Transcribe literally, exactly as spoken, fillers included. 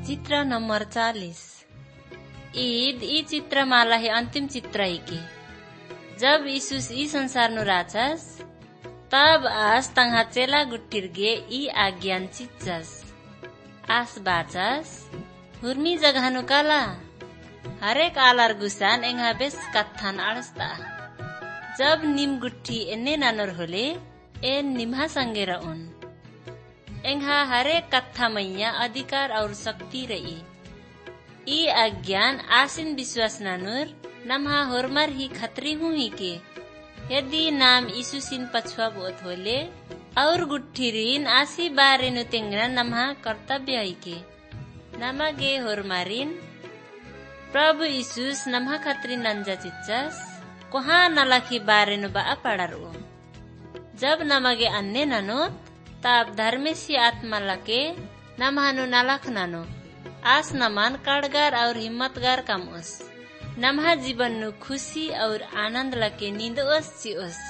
चित्र नंबर चालीस। ईद ई चित्र माला है अंतिम चित्र ही के। जब यीशुस ई संसार नु राचस तब आस तंहा चेला गुट्टिर गे ई आज्ञान चिच्चस। आस बाचस हुर्मी जगहनु काला हरेक आलार गुसान एंगा बेस कत्थान आड़स्ता। जब निम गुट्टी एने नानोर होले एन निम्हा संगे रउन एंगा हरेक कत्था मैया अधिकार और शक्ति रही। ई अज्ञान आसिन विश्वास नानुर नम्हा होरमर ही खतरी हुई के यदि नाम यीशुसिन पछुआ बोत होले और गुट्ठीरिन आसी बारे नु तेंगना नम्हा कर्तव्य ही के नमागे होरमारिन प्रभु यीशुस नम्हा खतरी नंजा चिच्चस कोहा नलखी बारे नु बा पड़ारो। जब नमगे अन्य ननोत तब धर्मेशी आत्मा लके नम्हानु नलख नानो आस नमान काड़गार और हिम्मतगार कमोस नम्हा जीवन नु खुशी और आनंद लके नींद ओस ची ओस।